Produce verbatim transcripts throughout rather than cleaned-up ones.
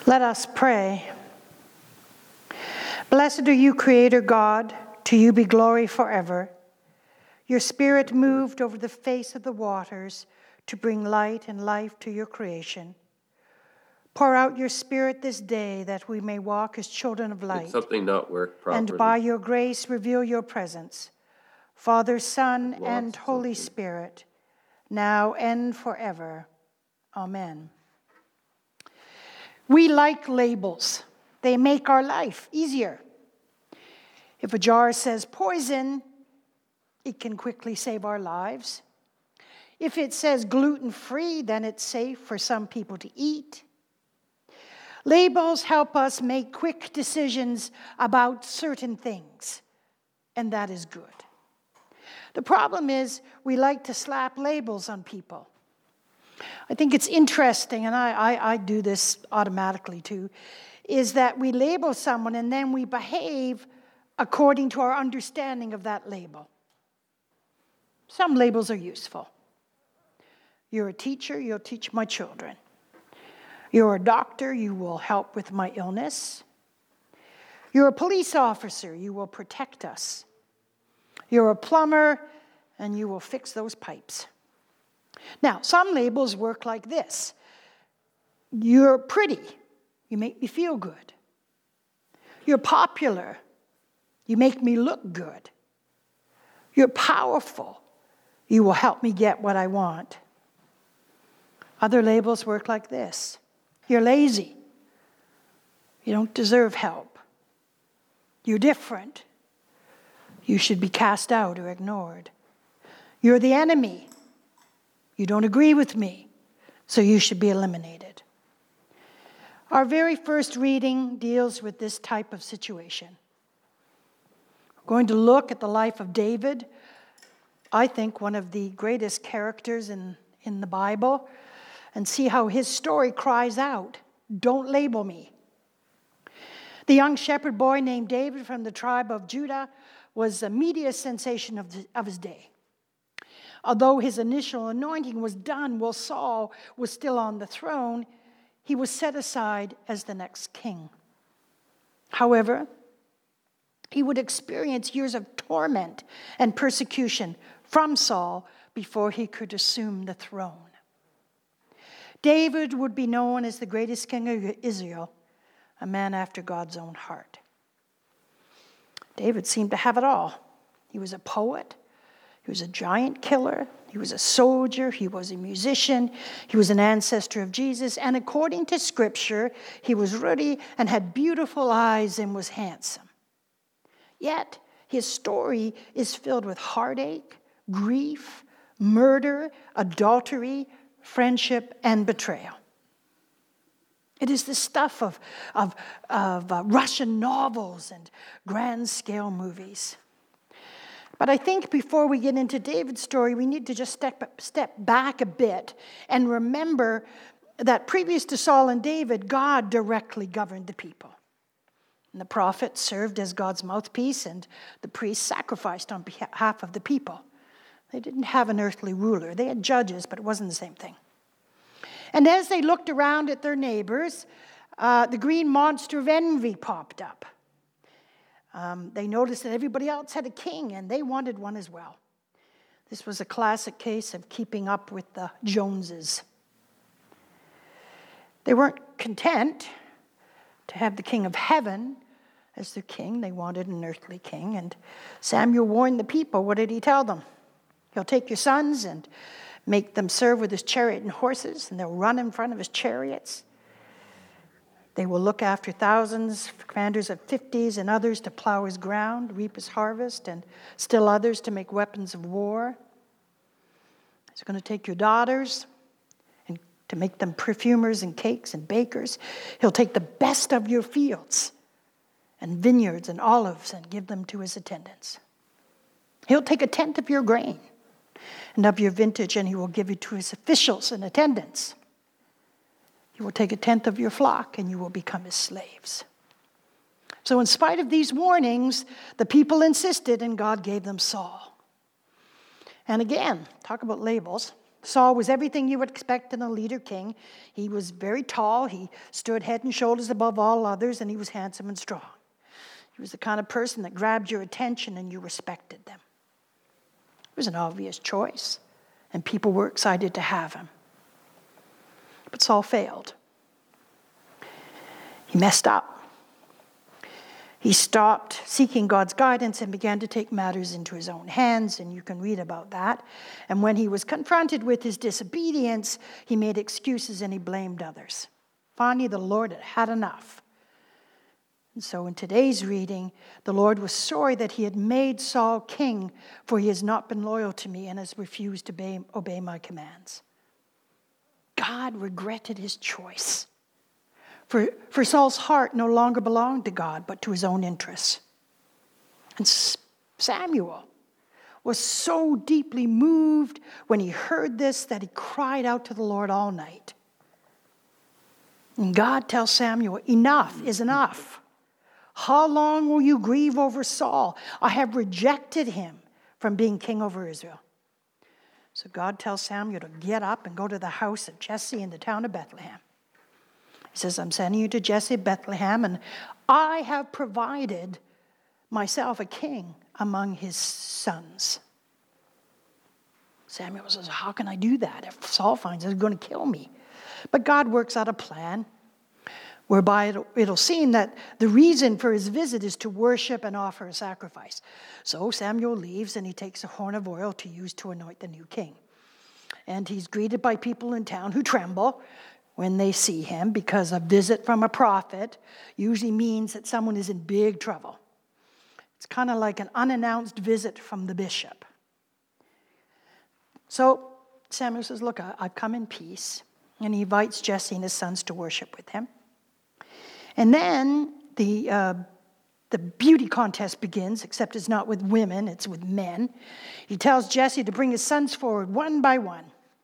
Let us pray. Blessed are you, Creator God. To you be glory forever. Your Spirit moved over the face of the waters to bring light and life to your creation. Pour out your Spirit this day that we may walk as children of light. Did something not work properly? And by your grace reveal your presence. Father, Son, Lost and Holy something. Spirit, now and forever. Amen. We like labels. They make our life easier. If a jar says poison, it can quickly save our lives. If it says gluten-free, then it's safe for some people to eat. Labels help us make quick decisions about certain things, and that is good. The problem is we like to slap labels on people. I think it's interesting, and I, I, I do this automatically too, is that we label someone and then we behave according to our understanding of that label. Some labels are useful. You're a teacher, you'll teach my children. You're a doctor, you will help with my illness. You're a police officer, you will protect us. You're a plumber, and you will fix those pipes. Now, some labels work like this. You're pretty, you make me feel good. You're popular, you make me look good. You're powerful, you will help me get what I want. Other labels work like this. You're lazy, you don't deserve help. You're different, you should be cast out or ignored. You're the enemy. You don't agree with me, so you should be eliminated. Our very first reading deals with this type of situation. We're going to look at the life of David, I think one of the greatest characters in, in the Bible, and see how his story cries out, "Don't label me." The young shepherd boy named David from the tribe of Judah was a media sensation of, the, of his day. Although his initial anointing was done while Saul was still on the throne, he was set aside as the next king. However, he would experience years of torment and persecution from Saul before he could assume the throne. David would be known as the greatest king of Israel, a man after God's own heart. David seemed to have it all. He was a poet. He was a giant killer. He was a soldier. He was a musician. He was an ancestor of Jesus. And according to Scripture, he was ruddy and had beautiful eyes and was handsome. Yet, his story is filled with heartache, grief, murder, adultery, friendship, and betrayal. It is the stuff of, of, of uh, Russian novels and grand-scale movies. But I think before we get into David's story, we need to just step, step back a bit and remember that previous to Saul and David, God directly governed the people. And the prophets served as God's mouthpiece, and the priests sacrificed on behalf of the people. They didn't have an earthly ruler. They had judges, but it wasn't the same thing. And as they looked around at their neighbors, uh, the green monster of envy popped up. Um, they noticed that everybody else had a king, and they wanted one as well. This was a classic case of keeping up with the Joneses. They weren't content to have the king of heaven as their king. They wanted an earthly king. And Samuel warned the people. What did he tell them? He'll take your sons and make them serve with his chariot and horses, and they'll run in front of his chariots. They will look after thousands, commanders of fifties, and others to plow his ground, reap his harvest, and still others to make weapons of war. He's going to take your daughters and to make them perfumers and cakes and bakers. He'll take the best of your fields and vineyards and olives and give them to his attendants. He'll take a tenth of your grain and of your vintage, and he will give it to his officials and attendants. You will take a tenth of your flock, and you will become his slaves. So in spite of these warnings, the people insisted, and God gave them Saul. And again, talk about labels. Saul was everything you would expect in a leader king. He was very tall. He stood head and shoulders above all others, and he was handsome and strong. He was the kind of person that grabbed your attention and you respected them. It was an obvious choice, and people were excited to have him. But Saul failed. He messed up. He stopped seeking God's guidance and began to take matters into his own hands, and you can read about that. And when he was confronted with his disobedience, he made excuses and he blamed others. Finally, the Lord had had enough. And so in today's reading, the Lord was sorry that he had made Saul king, for he has not been loyal to me and has refused to obey, obey my commands. God regretted his choice. For, for Saul's heart no longer belonged to God, but to his own interests. And Samuel was so deeply moved when he heard this that he cried out to the Lord all night. And God tells Samuel, enough is enough. How long will you grieve over Saul? I have rejected him from being king over Israel. So God tells Samuel to get up and go to the house of Jesse in the town of Bethlehem. He says, I'm sending you to Jesse, Bethlehem, and I have provided myself a king among his sons. Samuel says, how can I do that? If Saul finds out, he's going to kill me. But God works out a plan whereby it'll, it'll seem that the reason for his visit is to worship and offer a sacrifice. So Samuel leaves and he takes a horn of oil to use to anoint the new king. And he's greeted by people in town who tremble when they see him, because a visit from a prophet usually means that someone is in big trouble. It's kind of like an unannounced visit from the bishop. So Samuel says, look, I've come in peace. And he invites Jesse and his sons to worship with him. And then the, uh, the beauty contest begins, except it's not with women, it's with men. He tells Jesse to bring his sons forward one by one.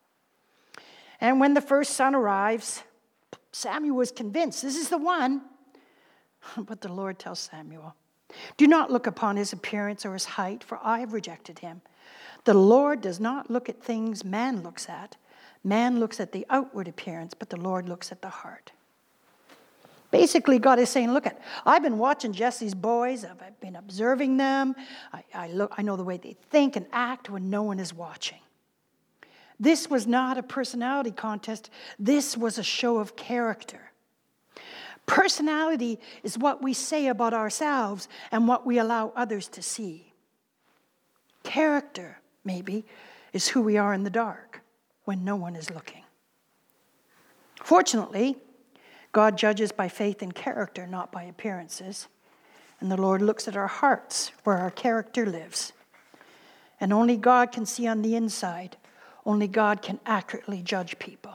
And when the first son arrives, Samuel was convinced, this is the one. But the Lord tells Samuel, do not look upon his appearance or his height, for I have rejected him. The Lord does not look at things man looks at. Man looks at the outward appearance, but the Lord looks at the heart. Basically, God is saying, look, at, I've been watching Jesse's boys. I've, I've been observing them. I, I, look, I know the way they think and act when no one is watching. This was not a personality contest. This was a show of character. Personality is what we say about ourselves and what we allow others to see. Character, maybe, is who we are in the dark when no one is looking. Fortunately, God judges by faith and character, not by appearances. And the Lord looks at our hearts, where our character lives. And only God can see on the inside. Only God can accurately judge people.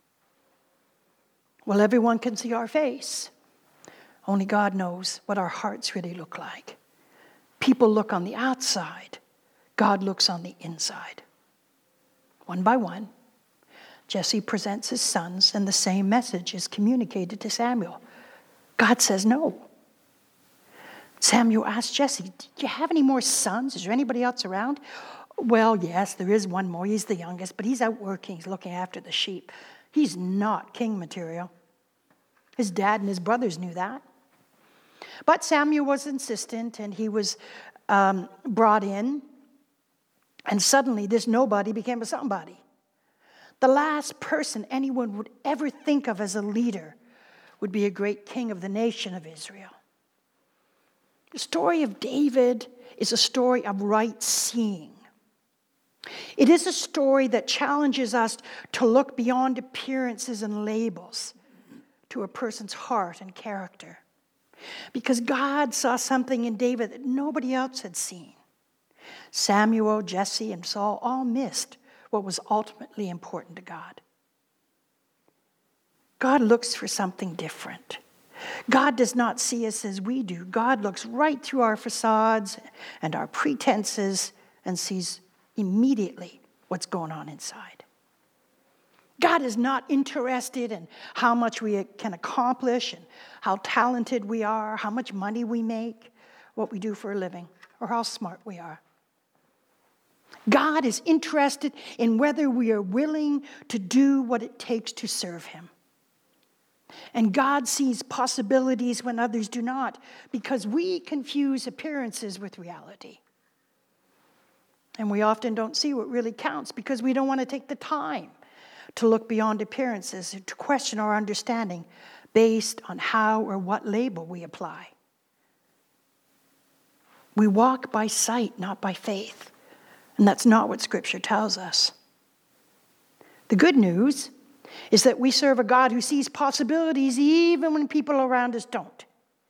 Well, everyone can see our face. Only God knows what our hearts really look like. People look on the outside. God looks on the inside. One by one, Jesse presents his sons, and the same message is communicated to Samuel. God says no. Samuel asks Jesse, do you have any more sons? Is there anybody else around? Well, yes, there is one more. He's the youngest, but he's out working. He's looking after the sheep. He's not king material. His dad and his brothers knew that. But Samuel was insistent, and he was um, brought in. And suddenly, this nobody became a somebody. The last person anyone would ever think of as a leader would be a great king of the nation of Israel. The story of David is a story of right seeing. It is a story that challenges us to look beyond appearances and labels to a person's heart and character. Because God saw something in David that nobody else had seen. Samuel, Jesse, and Saul all missed what was ultimately important to God. God looks for something different. God does not see us as we do. God looks right through our facades and our pretenses and sees immediately what's going on inside. God is not interested in how much we can accomplish and how talented we are, how much money we make, what we do for a living, or how smart we are. God is interested in whether we are willing to do what it takes to serve him. And God sees possibilities when others do not, because we confuse appearances with reality. And we often don't see what really counts because we don't want to take the time to look beyond appearances, to question our understanding based on how or what label we apply. We walk by sight, not by faith. And that's not what Scripture tells us. The good news is that we serve a God who sees possibilities even when people around us don't.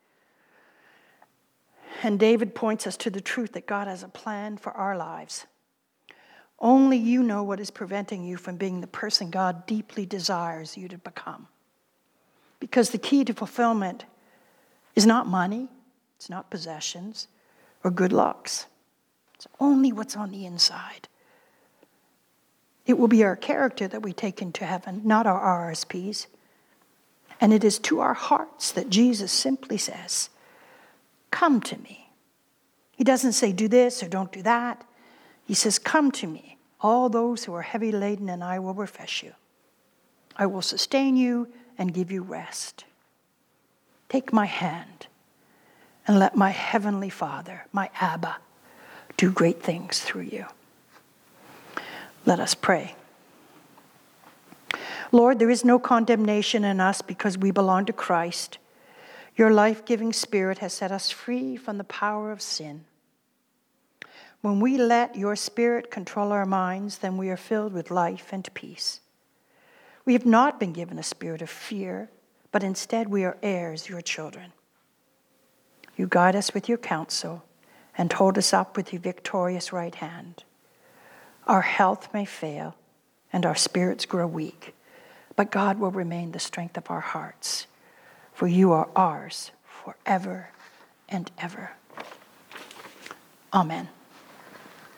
And David points us to the truth that God has a plan for our lives. Only you know what is preventing you from being the person God deeply desires you to become. Because the key to fulfillment is not money, it's not possessions, or good looks. It's only what's on the inside. It will be our character that we take into heaven, not our R S Ps. And it is to our hearts that Jesus simply says, come to me. He doesn't say do this or don't do that. He says, come to me, all those who are heavy laden, and I will refresh you. I will sustain you and give you rest. Take my hand and let my heavenly Father, my Abba, do great things through you. Let us pray. Lord, there is no condemnation in us because we belong to Christ. Your life-giving Spirit has set us free from the power of sin. When we let your Spirit control our minds, then we are filled with life and peace. We have not been given a spirit of fear, but instead we are heirs, your children. You guide us with your counsel and hold us up with your victorious right hand. Our health may fail and our spirits grow weak, but God will remain the strength of our hearts, for you are ours forever and ever. Amen.